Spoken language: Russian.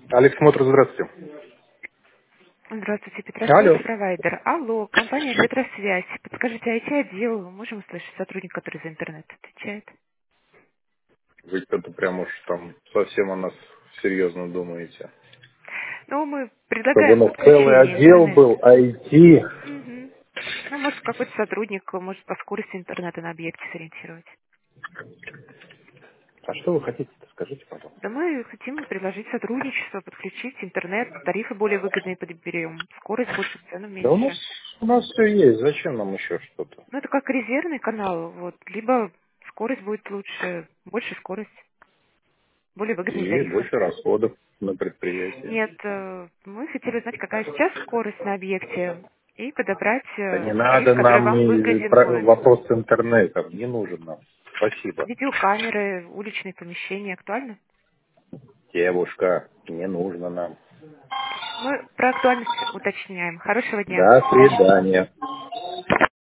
Алекс Моторс, здравствуйте. Здравствуйте, Алло. Петросвязь-провайдер. Алло, компания Петросвязь. Подскажите, IT-отдел, можем услышать сотрудник, который за интернет отвечает? Вы что-то прям уж там совсем о нас серьезно думаете. Ну, мы Чтобы у предлагаем нас целый подключение отдел интернета. был IT. Мгм. Ну, может, какой-то сотрудник может по скорости интернета на объекте сориентировать. А что вы хотите-то, скажите, пожалуйста. Да мы хотим предложить сотрудничество, подключить интернет, тарифы более выгодные подберем, скорость больше, цену Да меньше. у нас все есть, зачем нам еще что-то? Ну, это как резервный канал, вот, либо скорость будет лучше, больше скорость, более выгодные И тарифы. больше расходов на предприятие. Нет, мы хотели узнать, какая сейчас скорость на объекте, и подобрать Да не тариф, надо который нам вам выгоден будет. вопрос с интернетом, не нужен нам. Спасибо. Видеокамеры, уличные помещения актуально? Девушка, не нужно нам. Мы про актуальность уточняем. Хорошего дня. До До свидания. свидания.